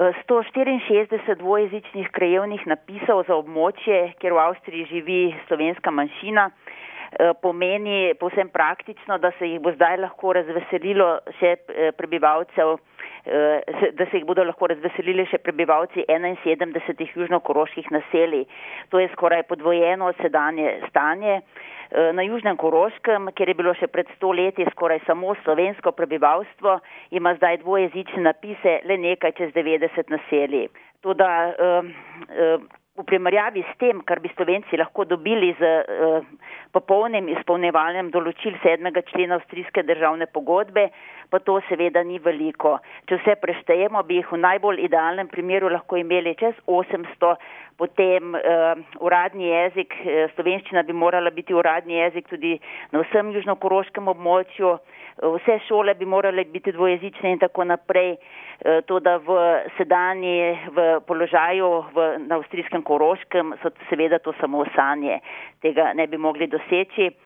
164 dvojezičnih krajevnih napisov za območje, kjer v Avstriji živi slovenska manjšina, pomeni povsem praktično, da se jih bo zdaj lahko razveselilo še prebivalcev, da se jih bodo lahko razveselili še prebivalci 71 južnokoroških naselij. To je skoraj podvojeno sedanje stanje. Na Južnem Koroškem, kjer je bilo še pred 100 leti skoraj samo slovensko prebivalstvo, ima zdaj dvojezične napise le nekaj čez 90 naselij. Toda v primerjavi s tem, kar bi Slovenci lahko dobili z popolnim izpolnjevanjem določil 7. člena avstrijske državne pogodbe, pa to seveda ni veliko. Če vse preštejemo, bi jih v najbolj idealnem primeru lahko imeli čez 800, potem uradni jezik, slovenščina bi morala biti uradni jezik tudi na vsem južnokoroškem območju, vse šole bi morale biti dvojezične in tako naprej, to da v položaju na avstrijskem Koroškem so seveda to samo sanje, tega ne bi mogli doseči.